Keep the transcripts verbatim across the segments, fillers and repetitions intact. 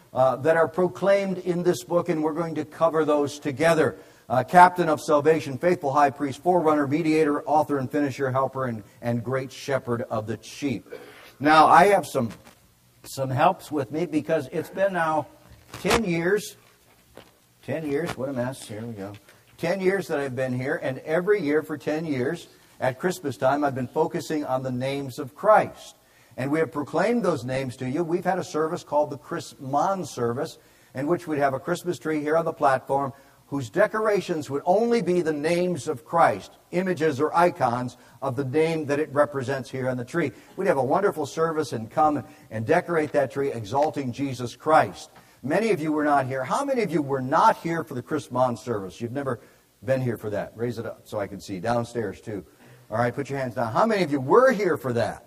uh, that are proclaimed in this book, and we're going to cover those together. Uh, Captain of salvation, faithful high priest, forerunner, mediator, author and finisher, helper, and, and great shepherd of the sheep. Now, I have some, some helps with me because it's been now ten years. ten years, what a mess. Here we go. ten years that I've been here, and every year for ten years, at Christmas time, I've been focusing on the names of Christ. And we have proclaimed those names to you. We've had a service called the Christmas service, in which we'd have a Christmas tree here on the platform, whose decorations would only be the names of Christ, images or icons of the name that it represents here on the tree. We'd have a wonderful service and come and decorate that tree, exalting Jesus Christ. Many of you were not here. How many of you were not here for the Christmas service? You've never been here for that. Raise it up so I can see. Downstairs, too. All right, put your hands down. How many of you were here for that?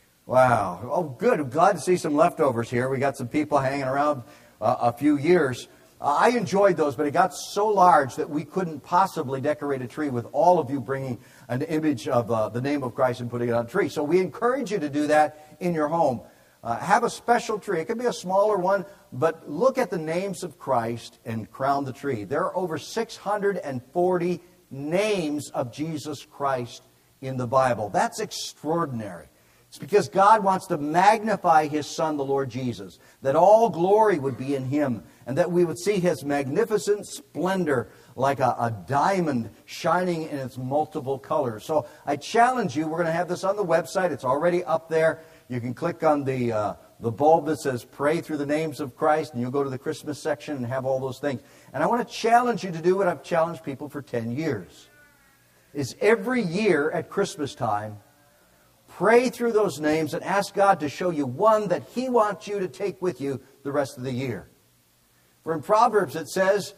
Wow. Oh, good. I'm glad to see some leftovers here. We got some people hanging around uh, a few years. Uh, I enjoyed those, but it got so large that we couldn't possibly decorate a tree with all of you bringing an image of uh, the name of Christ and putting it on a tree. So we encourage you to do that in your home. Uh, have a special tree. It could be a smaller one, but look at the names of Christ and crown the tree. There are over six hundred forty names of Jesus Christ in the Bible. That's extraordinary. It's because God wants to magnify His Son, the Lord Jesus, that all glory would be in Him, and that we would see His magnificent splendor like a, a diamond shining in its multiple colors. So I challenge you, we're going to have this on the website. It's already up there. You can click on the, uh, the bulb that says Pray Through the Names of Christ, and you'll go to the Christmas section and have all those things. And I want to challenge you to do what I've challenged people for ten years. Is every year at Christmas time, pray through those names and ask God to show you one that He wants you to take with you the rest of the year. For in Proverbs it says,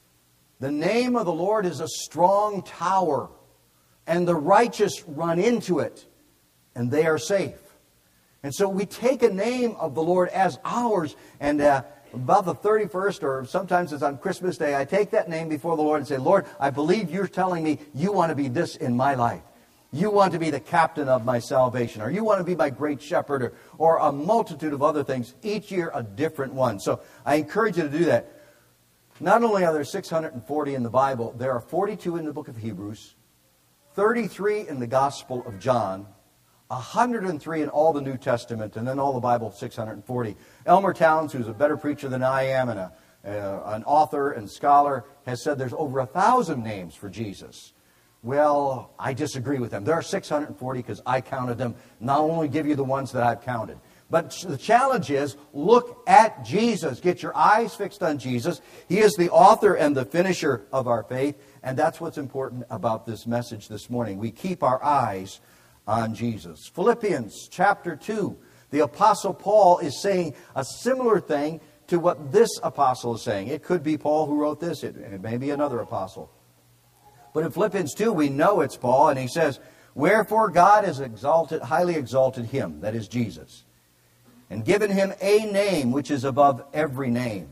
the name of the Lord is a strong tower, and the righteous run into it, and they are safe. And so we take a name of the Lord as ours, and uh, about the thirty-first, or sometimes it's on Christmas Day, I take that name before the Lord and say, Lord, I believe You're telling me You want to be this in my life. You want to be the captain of my salvation, or You want to be my great shepherd, or, or a multitude of other things, each year a different one. So I encourage you to do that. Not only are there six hundred forty in the Bible, there are forty-two in the book of Hebrews, thirty-three in the Gospel of John, one hundred three in all the New Testament, and then all the Bible, six hundred forty. Elmer Towns, who's a better preacher than I am, and a, uh, an author and scholar, has said there's over a thousand names for Jesus. Well, I disagree with them. There are six hundred forty because I counted them. And I'll only give you the ones that I've counted. But the challenge is, look at Jesus. Get your eyes fixed on Jesus. He is the author and the finisher of our faith. And that's what's important about this message this morning. We keep our eyes on Jesus. Philippians chapter two. The Apostle Paul is saying a similar thing to what this apostle is saying. It could be Paul who wrote this. It, it may be another apostle. But in Philippians two, we know it's Paul, and he says, wherefore God has exalted, highly exalted Him, that is Jesus, and given Him a name which is above every name,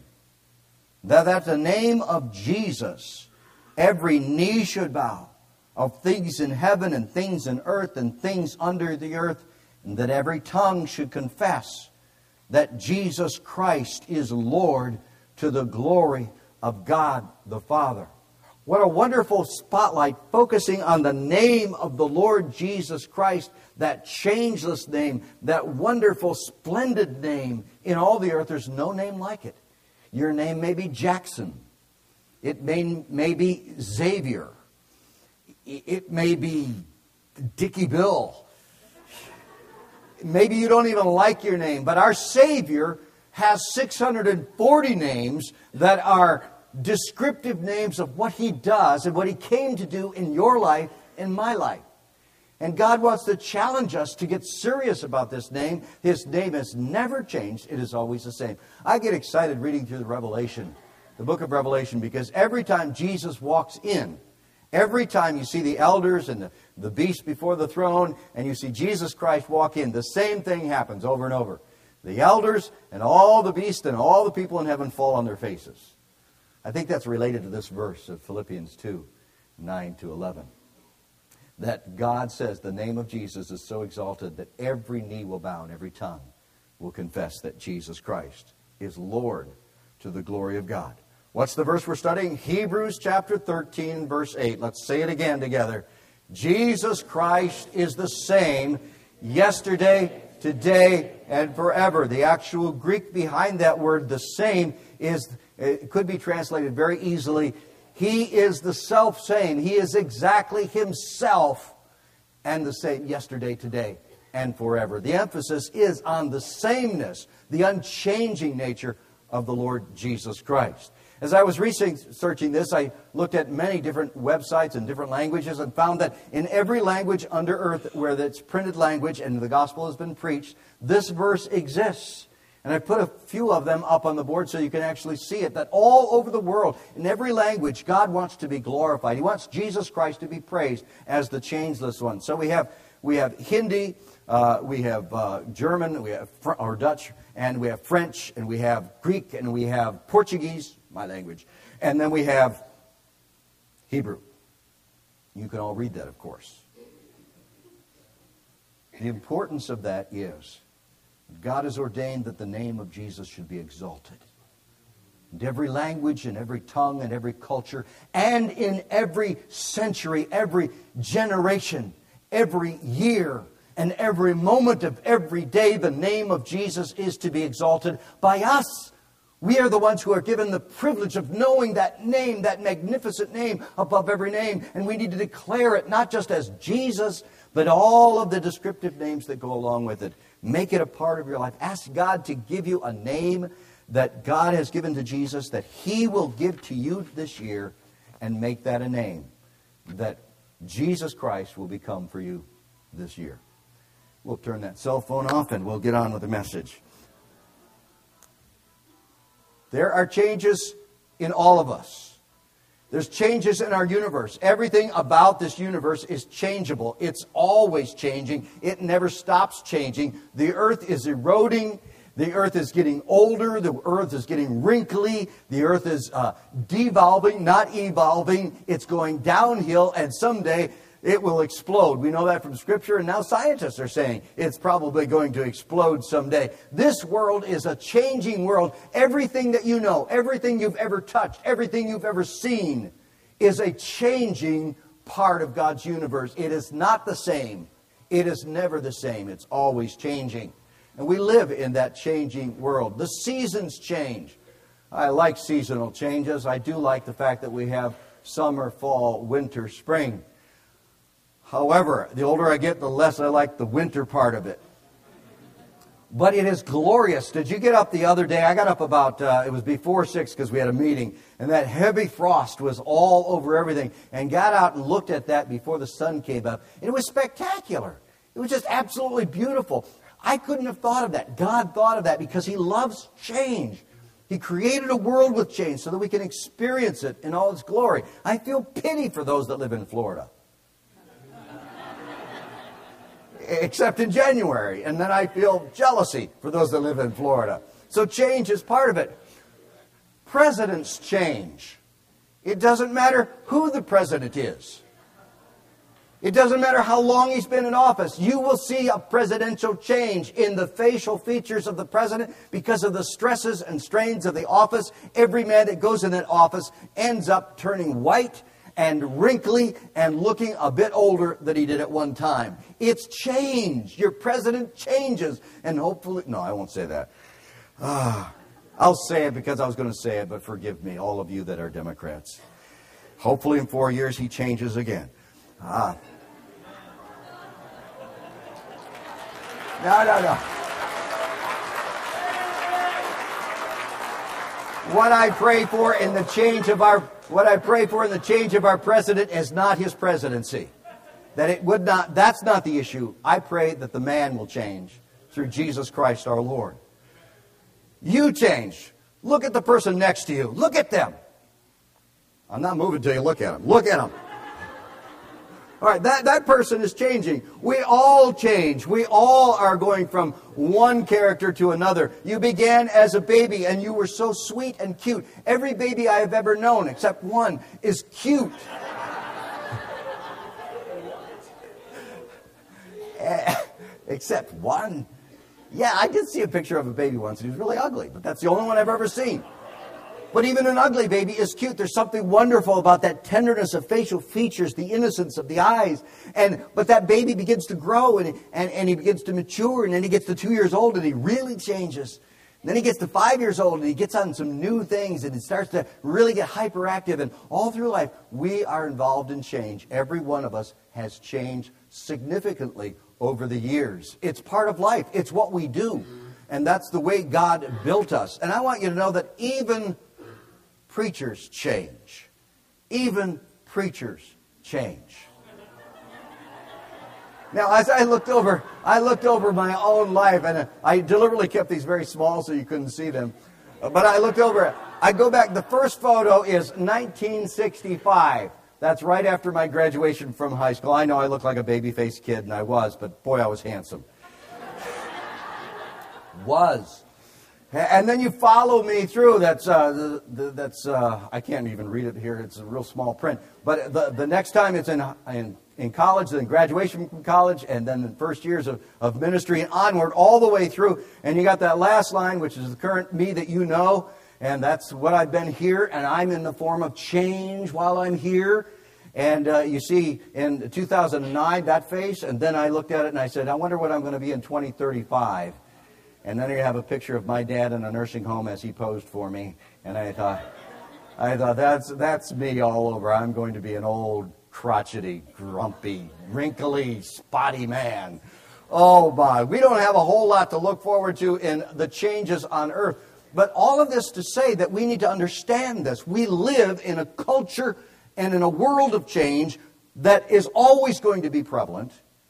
that at the name of Jesus every knee should bow, of things in heaven and things in earth and things under the earth, and that every tongue should confess that Jesus Christ is Lord, to the glory of God the Father. What a wonderful spotlight focusing on the name of the Lord Jesus Christ, that changeless name, that wonderful, splendid name in all the earth. There's no name like it. Your name may be Jackson. It may, may be Xavier. It may be Dickie Bill. Maybe you don't even like your name, but our Savior has six hundred forty names that are descriptive names of what He does and what He came to do in your life and my life. And God wants to challenge us to get serious about this name. His name has never changed. It is always the same. I get excited reading through the Revelation, the book of Revelation, because every time Jesus walks in, every time you see the elders and the, the beast before the throne, and you see Jesus Christ walk in, the same thing happens over and over. The elders and all the beasts and all the people in heaven fall on their faces. I think that's related to this verse of Philippians two, nine to eleven. That God says the name of Jesus is so exalted that every knee will bow and every tongue will confess that Jesus Christ is Lord, to the glory of God. What's the verse we're studying? Hebrews chapter thirteen, verse eight. Let's say it again together. Jesus Christ is the same yesterday, today, and forever. The actual Greek behind that word, the same, is, it could be translated very easily, He is the self-same. He is exactly Himself and the same yesterday, today, and forever. The emphasis is on the sameness, the unchanging nature of the Lord Jesus Christ. As I was researching this, I looked at many different websites in different languages and found that in every language under earth where it's printed language and the gospel has been preached, this verse exists. And I put a few of them up on the board so you can actually see it, that all over the world, in every language, God wants to be glorified. He wants Jesus Christ to be praised as the changeless one. So we have we have Hindi, uh, we have uh, German, we have Fr- or Dutch, and we have French, and we have Greek, and we have Portuguese, my language, and then we have Hebrew. You can all read that, of course. The importance of that is God has ordained that the name of Jesus should be exalted. In every language, in every tongue, in every culture, and in every century, every generation, every year, and every moment of every day, the name of Jesus is to be exalted by us. We are the ones who are given the privilege of knowing that name, that magnificent name above every name. And we need to declare it not just as Jesus, but all of the descriptive names that go along with it. Make it a part of your life. Ask God to give you a name that God has given to Jesus, that He will give to you this year, and make that a name that Jesus Christ will become for you this year. We'll turn that cell phone off and we'll get on with the message. There are changes in all of us. There's changes in our universe. Everything about this universe is changeable. It's always changing. It never stops changing. The earth is eroding. The earth is getting older. The earth is getting wrinkly. The earth is uh, devolving, not evolving. It's going downhill, and someday it will explode. We know that from Scripture, and now scientists are saying it's probably going to explode someday. This world is a changing world. Everything that you know, everything you've ever touched, everything you've ever seen is a changing part of God's universe. It is not the same. It is never the same. It's always changing. And we live in that changing world. The seasons change. I like seasonal changes. I do like the fact that we have summer, fall, winter, spring. However, the older I get, the less I like the winter part of it. But it is glorious. Did you get up the other day? I got up about, uh, it was before six because we had a meeting. And that heavy frost was all over everything. And got out and looked at that before the sun came up. And it was spectacular. It was just absolutely beautiful. I couldn't have thought of that. God thought of that because He loves change. He created a world with change so that we can experience it in all its glory. I feel pity for those that live in Florida. Except in January. And then I feel jealousy for those that live in Florida. So change is part of it. Presidents change. It doesn't matter who the president is. It doesn't matter how long he's been in office. You will see a presidential change in the facial features of the president because of the stresses and strains of the office. Every man that goes in that office ends up turning white and wrinkly and looking a bit older than he did at one time. It's change. Your president changes. And hopefully... No, I won't say that. Ah, I'll say it because I was going to say it, but forgive me, all of you that are Democrats. Hopefully in four years he changes again. Ah. No, no, no. What I pray for in the change of our what I pray for in the change of our president is not his presidency. That it would not that's not the issue. I pray that the man will change through Jesus Christ our Lord. You change. Look at the person next to you. Look at them. I'm not moving until you look at them. Look at them. All right, that, that person is changing. We all change. We all are going from one character to another. You began as a baby and you were so sweet and cute. Every baby I have ever known, except one, is cute. Except one. Yeah, I did see a picture of a baby once, and he was really ugly, but that's the only one I've ever seen. But even an ugly baby is cute. There's something wonderful about that tenderness of facial features, the innocence of the eyes. And but that baby begins to grow, and, and, and he begins to mature, and then he gets to two years old, and he really changes. And then he gets to five years old, and he gets on some new things, and he starts to really get hyperactive. And all through life, we are involved in change. Every one of us has changed significantly over the years. It's part of life. It's what we do. And that's the way God built us. And I want you to know that even preachers change. Even preachers change. Now, as I looked over, I looked over my own life, and I deliberately kept these very small so you couldn't see them. But I looked over, I go back, the first photo is nineteen sixty-five. That's right after my graduation from high school. I know I look like a baby-faced kid, and I was, but boy, I was handsome. Was. And then you follow me through. That's, uh, the, the, that's uh, I can't even read it here. It's a real small print. But the, the next time it's in, in, in college, then graduation from college, and then the first years of, of ministry and onward all the way through. And you got that last line, which is the current me that you know. And that's what I've been here, and I'm in the form of change while I'm here. And uh, you see, in two thousand nine, that face, and then I looked at it and I said, I wonder what I'm going to be in twenty thirty-five. And then you have a picture of my dad in a nursing home as he posed for me. And I thought, I thought that's that's me all over. I'm going to be an old, crotchety, grumpy, wrinkly, spotty man. Oh my, we don't have a whole lot to look forward to in the changes on earth. But all of this to say that we need to understand this. We live in a culture and in a world of change that is always going to be prevalent.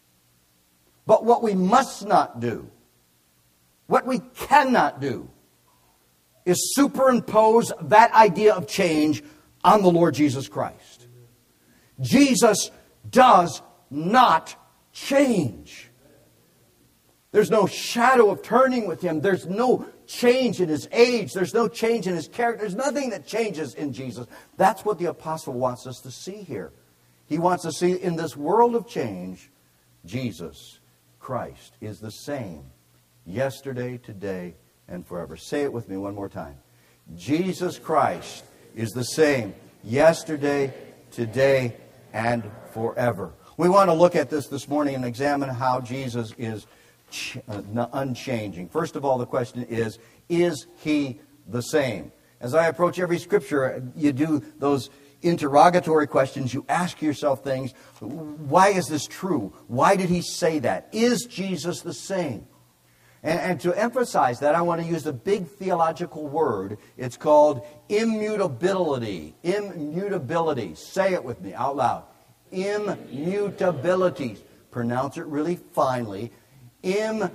But what we must not do, what we cannot do, is superimpose that idea of change on the Lord Jesus Christ. Jesus does not change. There's no shadow of turning with him. There's no change in his age. There's no change in his character. There's nothing that changes in Jesus. That's what the apostle wants us to see here. He wants to see in this world of change, Jesus Christ is the same yesterday, today, and forever. Say it with me one more time. Jesus Christ is the same yesterday, today, and forever. We want to look at this this morning and examine how Jesus is ch- uh, unchanging. First of all, the question is, is he the same? As I approach every scripture, you do those interrogatory questions. You ask yourself things. Why is this true? Why did he say that? Is Jesus the same? And, and to emphasize that, I want to use a big theological word. It's called immutability. Immutability. Say it with me out loud. Immutability. Pronounce it really finely. Im.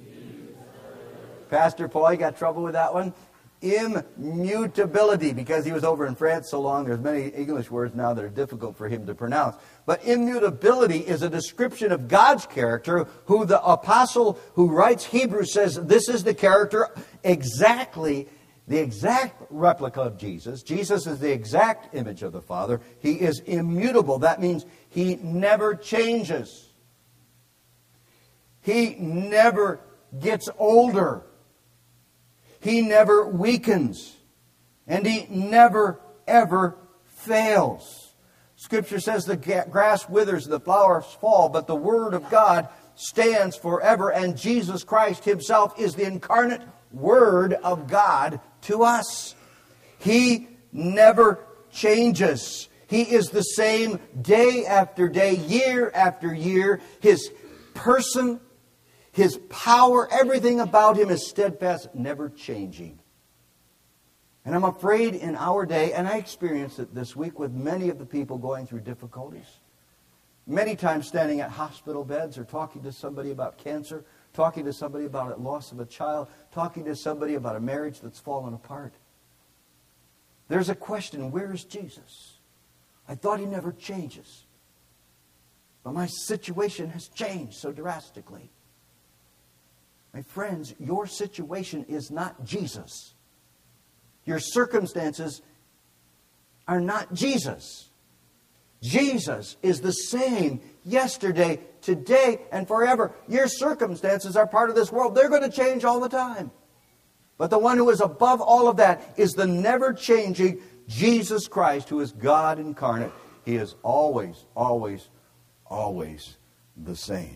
Pastor Paul, you got trouble with that one? Immutability, because he was over in France so long, there's many English words now that are difficult for him to pronounce. But immutability is a description of God's character, who the apostle who writes Hebrews says this is the character exactly, the exact replica of Jesus. Jesus is the exact image of the Father. He is immutable. That means he never changes. He never gets older. He never weakens, and he never, ever fails. Scripture says the grass withers, the flowers fall, but the Word of God stands forever, and Jesus Christ himself is the incarnate Word of God to us. He never changes. He is the same day after day, year after year. His person, his power, everything about him is steadfast, never changing. And I'm afraid in our day, and I experienced it this week with many of the people going through difficulties. Many times standing at hospital beds or talking to somebody about cancer, talking to somebody about a loss of a child, talking to somebody about a marriage that's fallen apart. There's a question, where is Jesus? I thought he never changes. But my situation has changed so drastically. My friends, your situation is not Jesus. Your circumstances are not Jesus. Jesus is the same yesterday, today and forever. Your circumstances are part of this world. They're going to change all the time. But the one who is above all of that is the never-changing Jesus Christ, who is God incarnate. He is always, always, always the same.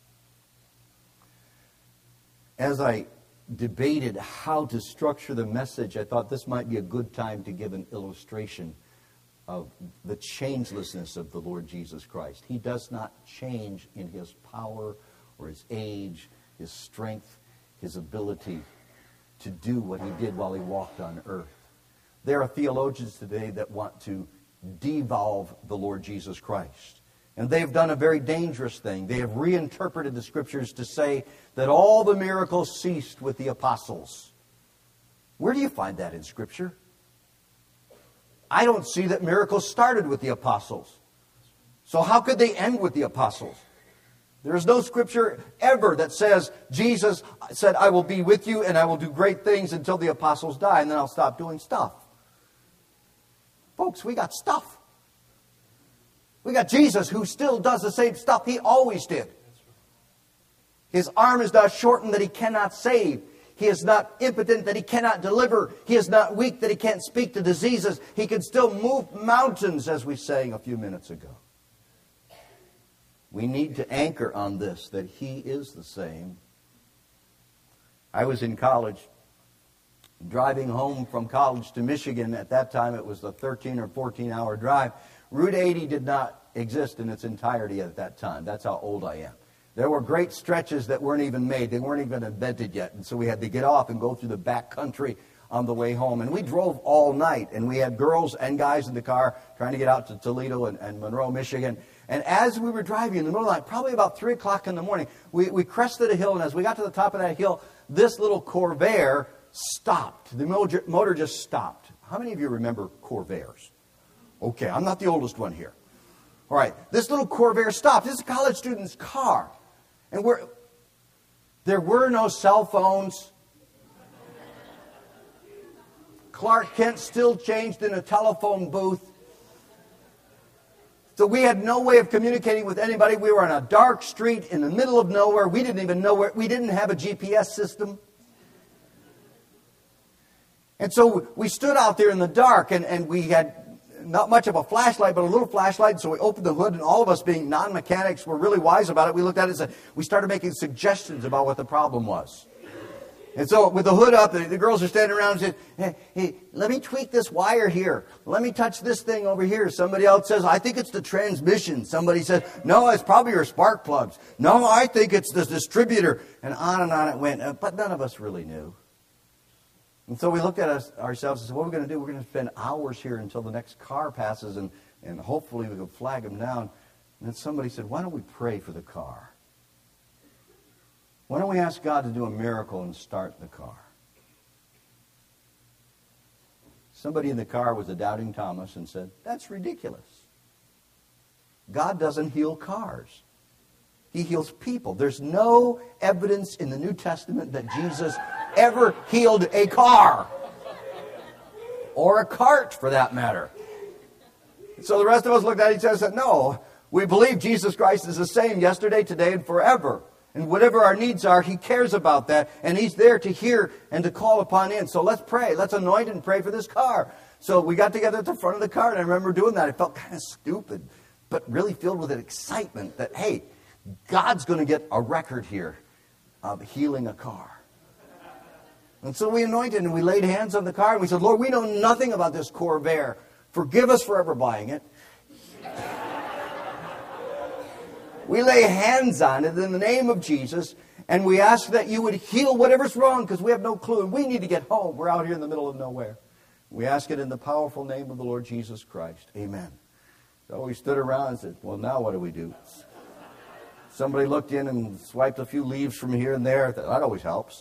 As I debated how to structure the message, I thought this might be a good time to give an illustration of the changelessness of the Lord Jesus Christ. He does not change in His power or His age, His strength, His ability to do what He did while He walked on earth. There are theologians today that want to devolve the Lord Jesus Christ. And they've done a very dangerous thing. They have reinterpreted the Scriptures to say that all the miracles ceased with the apostles. Where do you find that in Scripture? I don't see that miracles started with the apostles. So how could they end with the apostles? There is no Scripture ever that says Jesus said, I will be with you and I will do great things until the apostles die and then I'll stop doing stuff. Folks, we got stuff. We got Jesus who still does the same stuff He always did. His arm is not shortened that He cannot save. He is not impotent that He cannot deliver. He is not weak that He can't speak to diseases. He can still move mountains, as we sang a few minutes ago. We need to anchor on this, that He is the same. I was in college, driving home from college to Michigan. At that time, it was a thirteen or fourteen hour drive. Route eighty did not exist in its entirety at that time. That's how old I am. There were great stretches that weren't even made. They weren't even invented yet. And so we had to get off and go through the back country on the way home. And we drove all night. And we had girls and guys in the car trying to get out to Toledo and, and Monroe, Michigan. And as we were driving in the middle of the night, probably about three o'clock in the morning, we, we crested a hill. And as we got to the top of that hill, this little Corvair stopped. The motor, motor just stopped. How many of you remember Corvairs? Okay, I'm not the oldest one here. All right, this little Corvair stopped. This is a college student's car. And we're, there were no cell phones. Clark Kent still changed in a telephone booth. So we had no way of communicating with anybody. We were on a dark street in the middle of nowhere. We didn't even know where. We didn't have a G P S system. And so we stood out there in the dark, and, and we had not much of a flashlight, but a little flashlight. So we opened the hood, and all of us being non-mechanics were really wise about it. We looked at it and said, we started making suggestions about what the problem was. And so with the hood up, the, the girls are standing around and said, hey, hey, let me tweak this wire here. Let me touch this thing over here. Somebody else says, I think it's the transmission. Somebody says, no, it's probably your spark plugs. No, I think it's the distributor. And on and on it went. But none of us really knew. And so we looked at us, ourselves and said, what are we going to do? We're going to spend hours here until the next car passes, and, and hopefully we can flag them down. And then somebody said, why don't we pray for the car? Why don't we ask God to do a miracle and start the car? Somebody in the car was a doubting Thomas and said, that's ridiculous. God doesn't heal cars. He heals people. There's no evidence in the New Testament that Jesus ever healed a car. Or a cart, for that matter. So the rest of us looked at each other and said, no, we believe Jesus Christ is the same yesterday, today, and forever. And whatever our needs are, He cares about that. And He's there to hear and to call upon in. So let's pray. Let's anoint and pray for this car. So we got together at the front of the car, and I remember doing that. It felt kind of stupid, but really filled with an excitement that, hey, God's going to get a record here of healing a car. And so we anointed and we laid hands on the car and we said, Lord, we know nothing about this Corvair. Forgive us for ever buying it. We lay hands on it in the name of Jesus, and we ask that you would heal whatever's wrong, because we have no clue and we need to get home. We're out here in the middle of nowhere. We ask it in the powerful name of the Lord Jesus Christ. Amen. So we stood around and said, well, now what do we do? Somebody looked in and swiped a few leaves from here and there. That always helps.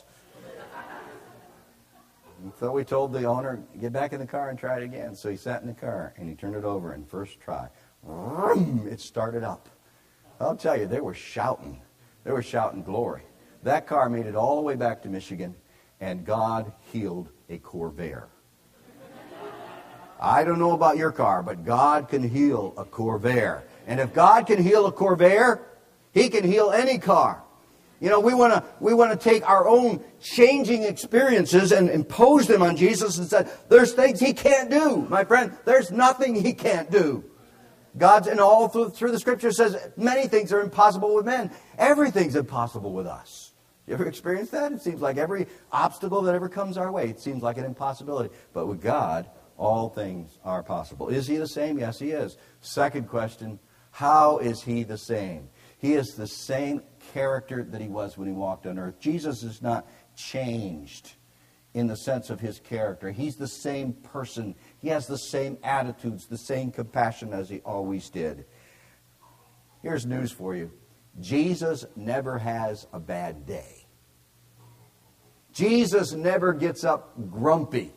And so we told the owner, get back in the car and try it again. So he sat in the car and he turned it over, and first try, it started up. I'll tell you, they were shouting. They were shouting glory. That car made it all the way back to Michigan, and God healed a Corvair. I don't know about your car, but God can heal a Corvair. And if God can heal a Corvair, He can heal any car. You know, we want to we want to take our own changing experiences and impose them on Jesus and say, there's things He can't do. My friend, there's nothing He can't do. God's, and all through, through the Scripture says many things are impossible with men. Everything's impossible with us. You ever experienced that? It seems like every obstacle that ever comes our way, it seems like an impossibility. But with God, all things are possible. Is He the same? Yes, He is. Second question, how is He the same? He is the same character that He was when He walked on earth. Jesus is not changed in the sense of His character. He's the same person. He has the same attitudes, the same compassion as He always did. Here's news for you. Jesus never has a bad day. Jesus never gets up grumpy.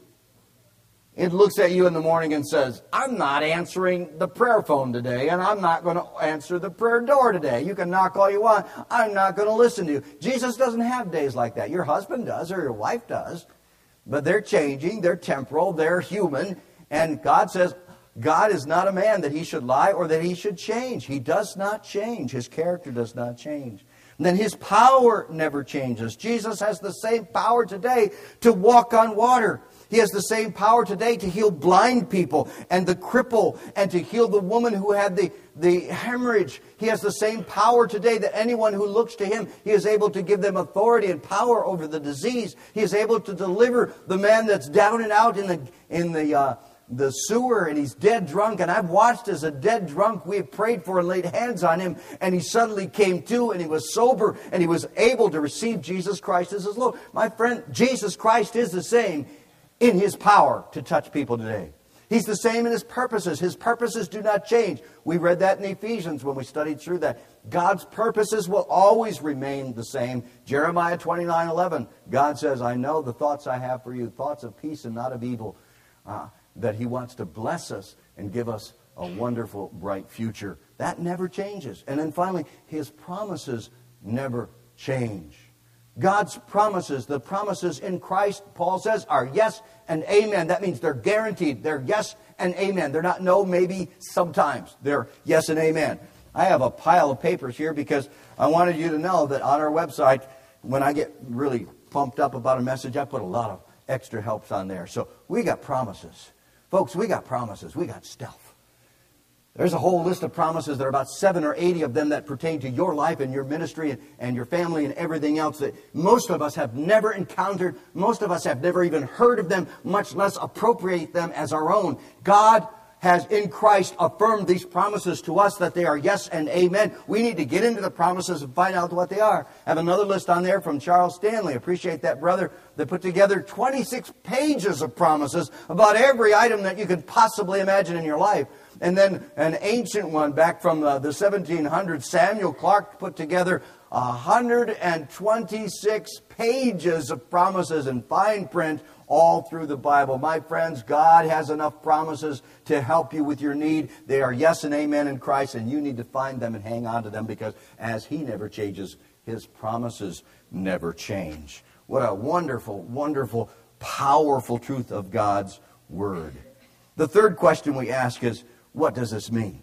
It looks at you in the morning and says, I'm not answering the prayer phone today, and I'm not going to answer the prayer door today. You can knock all you want. I'm not going to listen to you. Jesus doesn't have days like that. Your husband does, or your wife does. But they're changing. They're temporal. They're human. And God says, God is not a man that He should lie or that He should change. He does not change. His character does not change. And then His power never changes. Jesus has the same power today to walk on water. He has the same power today to heal blind people and the cripple and to heal the woman who had the, the hemorrhage. He has the same power today that anyone who looks to Him, He is able to give them authority and power over the disease. He is able to deliver the man that's down and out in the in the uh, the sewer and he's dead drunk. And I've watched as a dead drunk we have prayed for and laid hands on him, and he suddenly came to and he was sober and he was able to receive Jesus Christ as his Lord. My friend, Jesus Christ is the same in His power to touch people today. He's the same in His purposes. His purposes do not change. We read that in Ephesians when we studied through that. God's purposes will always remain the same. Jeremiah twenty-nine eleven, God says, I know the thoughts I have for you, thoughts of peace and not of evil. Uh, that He wants to bless us and give us a wonderful, bright future. That never changes. And then finally, His promises never change. God's promises, the promises in Christ, Paul says, are yes and amen. That means they're guaranteed. They're yes and amen. They're not no, maybe, sometimes. They're yes and amen. I have a pile of papers here because I wanted you to know that on our website, when I get really pumped up about a message, I put a lot of extra helps on there. So we got promises. Folks, we got promises. We got stuff. There's a whole list of promises. There are about seven or eighty of them that pertain to your life and your ministry and, and your family and everything else that most of us have never encountered. Most of us have never even heard of them, much less appropriate them as our own. God has in Christ affirmed these promises to us that they are yes and amen. We need to get into the promises and find out what they are. I have another list on there from Charles Stanley. Appreciate that brother that put together twenty-six pages of promises about every item that you could possibly imagine in your life. And then an ancient one back from uh, the seventeen hundreds, Samuel Clark put together one hundred twenty-six pages of promises in fine print all through the Bible. My friends, God has enough promises to help you with your need. They are yes and amen in Christ, and you need to find them and hang on to them because as He never changes, His promises never change. What a wonderful, wonderful, powerful truth of God's Word. The third question we ask is, what does this mean?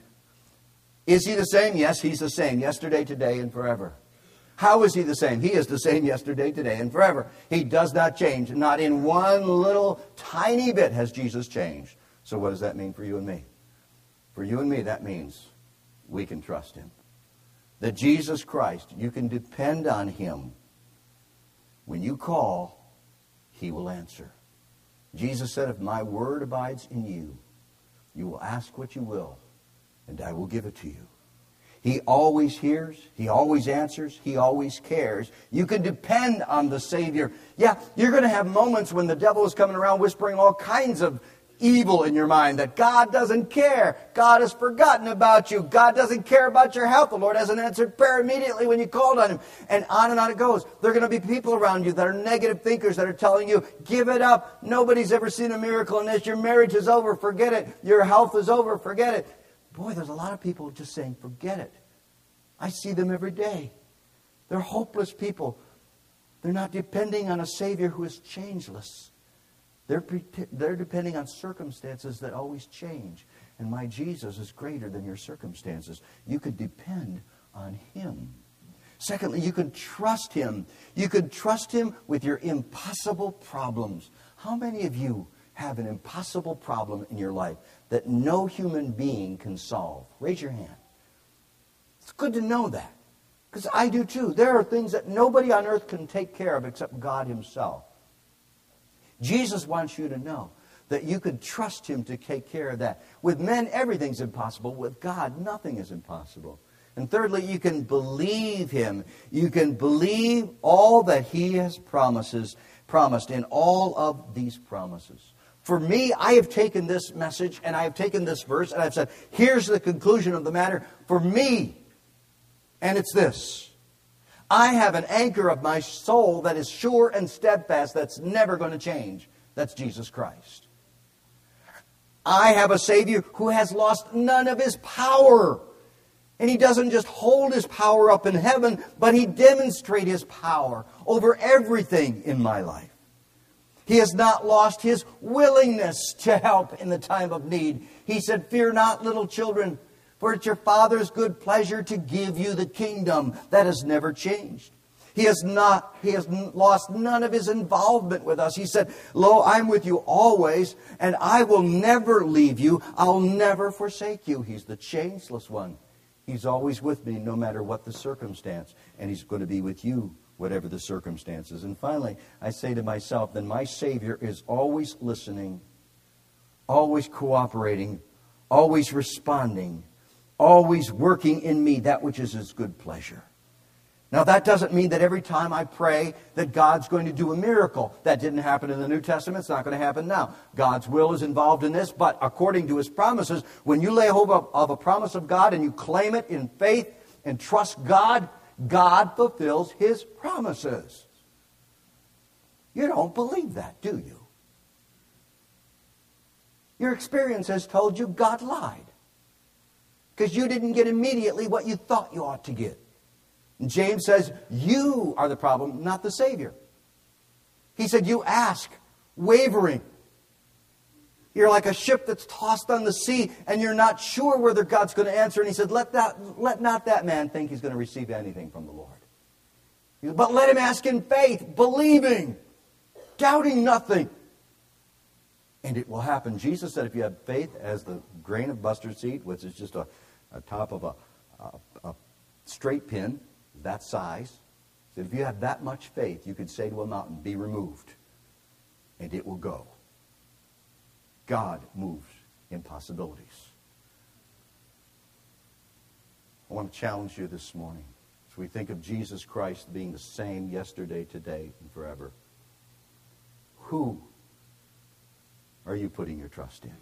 Is He the same? Yes, He's the same. Yesterday, today, and forever. How is He the same? He is the same yesterday, today, and forever. He does not change. Not in one little tiny bit has Jesus changed. So what does that mean for you and me? For you and me, that means we can trust Him. That Jesus Christ, you can depend on Him. When you call, He will answer. Jesus said, if my word abides in you, you will ask what you will, and I will give it to you. He always hears. He always answers. He always cares. You can depend on the Savior. Yeah, you're going to have moments when the devil is coming around whispering all kinds of evil in your mind, that God doesn't care. God has forgotten about you. God doesn't care about your health. The Lord hasn't answered prayer immediately when you called on Him. And on and on it goes. There are going to be people around you that are negative thinkers that are telling you, give it up. Nobody's ever seen a miracle in this. Your marriage is over. Forget it. Your health is over. Forget it. Boy, there's a lot of people just saying, forget it. I see them every day. They're hopeless people. They're not depending on a Savior who is changeless. They're, they're depending on circumstances that always change. And my Jesus is greater than your circumstances. You could depend on Him. Secondly, you can trust Him. You can trust Him with your impossible problems. How many of you have an impossible problem in your life that no human being can solve? Raise your hand. It's good to know that, because I do too. There are things that nobody on earth can take care of except God Himself. Jesus wants you to know that you can trust Him to take care of that. With men, everything's impossible. With God, nothing is impossible. And thirdly, you can believe Him. You can believe all that He has promises, promised in all of these promises. For me, I have taken this message and I have taken this verse and I've said, here's the conclusion of the matter for me. And it's this. I have an anchor of my soul that is sure and steadfast, that's never going to change. That's Jesus Christ. I have a Savior who has lost none of His power. And He doesn't just hold His power up in heaven, but He demonstrates His power over everything in my life. He has not lost His willingness to help in the time of need. He said, fear not, little children, for it's your Father's good pleasure to give you the kingdom. That has never changed. He has not, He has lost none of His involvement with us. He said, lo, I'm with you always, and I will never leave you. I'll never forsake you. He's the changeless one. He's always with me no matter what the circumstance. And He's going to be with you whatever the circumstances. And finally, I say to myself, then my Savior is always listening, always cooperating, always responding, always working in me that which is His good pleasure. Now, that doesn't mean that every time I pray that God's going to do a miracle. That didn't happen in the New Testament. It's not going to happen now. God's will is involved in this, but according to His promises, when you lay hold of, of a promise of God and you claim it in faith and trust God, God fulfills His promises. You don't believe that, do you? Your experience has told you God lied, because you didn't get immediately what you thought you ought to get. And James says, you are the problem, not the Savior. He said, you ask, wavering. You're like a ship that's tossed on the sea, and you're not sure whether God's going to answer. And He said, let, that, let not that man think he's going to receive anything from the Lord. But let him ask in faith, believing, doubting nothing. And it will happen. Jesus said, if you have faith as the grain of mustard seed, which is just a, a top of a, a, a straight pin, that size. So if you have that much faith, you could say to a mountain, be removed, and it will go. God moves impossibilities. I want to challenge you this morning as we think of Jesus Christ being the same yesterday, today, and forever. Who are you putting your trust in?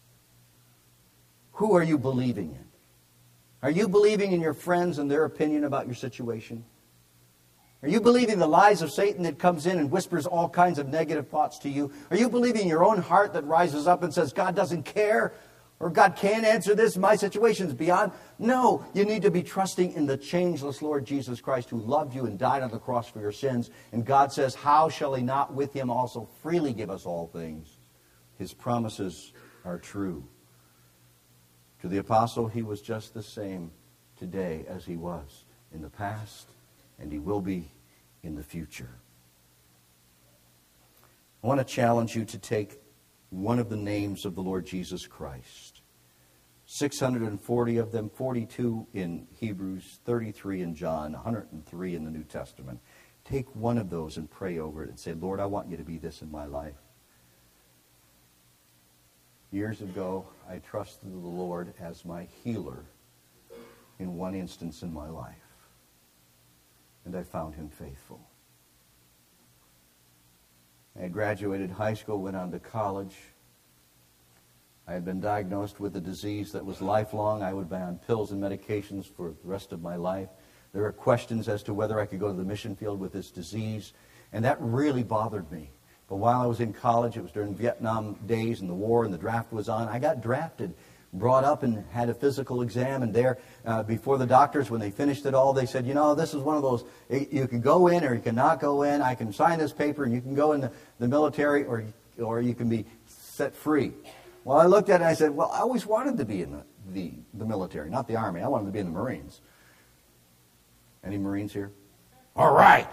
Who are you believing in? Are you believing in your friends and their opinion about your situation? Are you believing the lies of Satan that comes in and whispers all kinds of negative thoughts to you? Are you believing your own heart that rises up and says, God doesn't care, or God can't answer this, my situation's beyond? No, you need to be trusting in the changeless Lord Jesus Christ, who loved you and died on the cross for your sins. And God says, how shall He not with Him also freely give us all things? His promises are true. To the apostle, he was just the same today as he was in the past, and he will be in the future. I want to challenge you to take one of the names of the Lord Jesus Christ. six hundred forty of them, forty-two in Hebrews, thirty-three in John, one hundred three in the New Testament. Take one of those and pray over it and say, Lord, I want you to be this in my life. Years ago, I trusted the Lord as my healer in one instance in my life. And I found Him faithful. I had graduated high school, went on to college. I had been diagnosed with a disease that was lifelong. I would be on pills and medications for the rest of my life. There were questions as to whether I could go to the mission field with this disease. And that really bothered me. But while I was in college, it was during Vietnam days and the war and the draft was on. I got drafted, brought up and had a physical exam. And there, uh, before the doctors, when they finished it all, they said, you know, this is one of those, you can go in or you cannot go in. I can sign this paper and you can go in the, the military or, or you can be set free. Well, I looked at it and I said, well, I always wanted to be in the, the, the military, not the Army. I wanted to be in the Marines. Any Marines here? All right.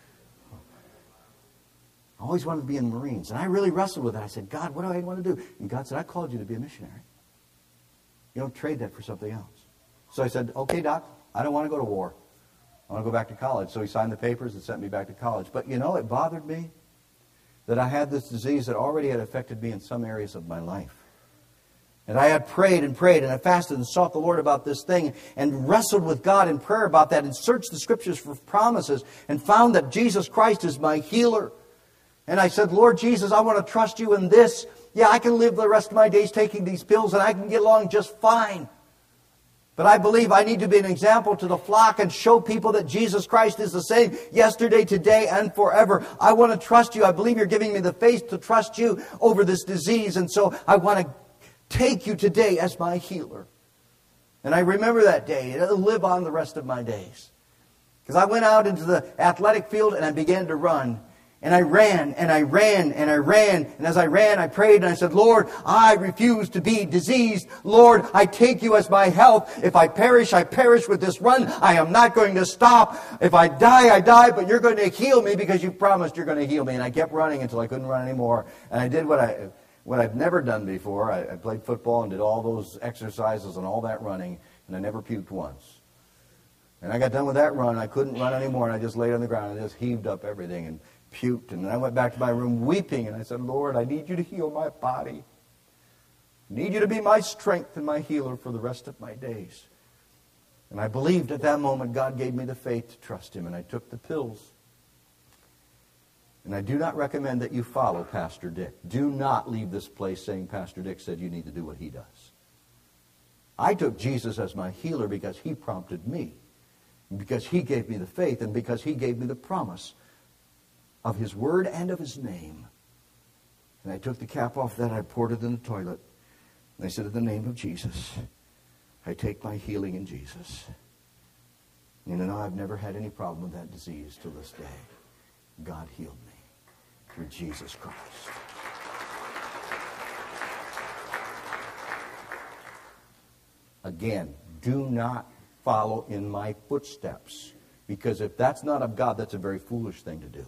I always wanted to be in the Marines. And I really wrestled with it. I said, God, what do I want to do? And God said, I called you to be a missionary. You don't trade that for something else. So I said, okay, Doc, I don't want to go to war. I want to go back to college. So he signed the papers and sent me back to college. But you know, it bothered me that I had this disease that already had affected me in some areas of my life. And I had prayed and prayed and I fasted and sought the Lord about this thing and wrestled with God in prayer about that and searched the Scriptures for promises and found that Jesus Christ is my healer. And I said, Lord Jesus, I want to trust you in this. Yeah, I can live the rest of my days taking these pills and I can get along just fine. But I believe I need to be an example to the flock and show people that Jesus Christ is the same yesterday, today, and forever. I want to trust you. I believe you're giving me the faith to trust you over this disease. And so I want to take you today as my healer. And I remember that day. It'll live on the rest of my days. Because I went out into the athletic field and I began to run. And I ran, and I ran, and I ran. And as I ran, I prayed, and I said, Lord, I refuse to be diseased. Lord, I take you as my health. If I perish, I perish with this run. I am not going to stop. If I die, I die, but you're going to heal me because you promised you're going to heal me. And I kept running until I couldn't run anymore. And I did what, I, what I've never done before. I, I played football and did all those exercises and all that running, and I never puked once. And I got done with that run. I couldn't run anymore, and I just laid on the ground and just heaved up everything and puked. And then I went back to my room weeping, and I said, Lord, I need you to heal my body. I need you to be my strength and my healer for the rest of my days. And I believed at that moment God gave me the faith to trust Him, and I took the pills. And I do not recommend that you follow Pastor Dick. Do not leave this place saying Pastor Dick said you need to do what he does. I took Jesus as my healer because He prompted me, because He gave me the faith, and because He gave me the promise of His word and of His name. And I took the cap off that, I poured it in the toilet, and I said, in the name of Jesus, I take my healing in Jesus. And you know, I've never had any problem with that disease till this day. God healed me through Jesus Christ. Again, do not follow in my footsteps, because if that's not of God, that's a very foolish thing to do.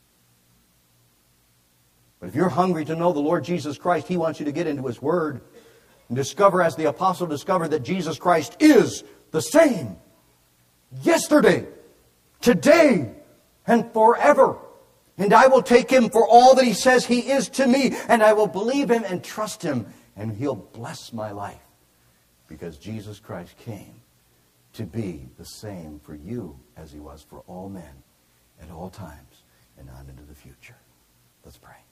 But if you're hungry to know the Lord Jesus Christ, He wants you to get into His Word and discover, as the apostle discovered, that Jesus Christ is the same yesterday, today, and forever. And I will take Him for all that He says He is to me, and I will believe Him and trust Him, and He'll bless my life, because Jesus Christ came to be the same for you as He was for all men at all times and on into the future. Let's pray.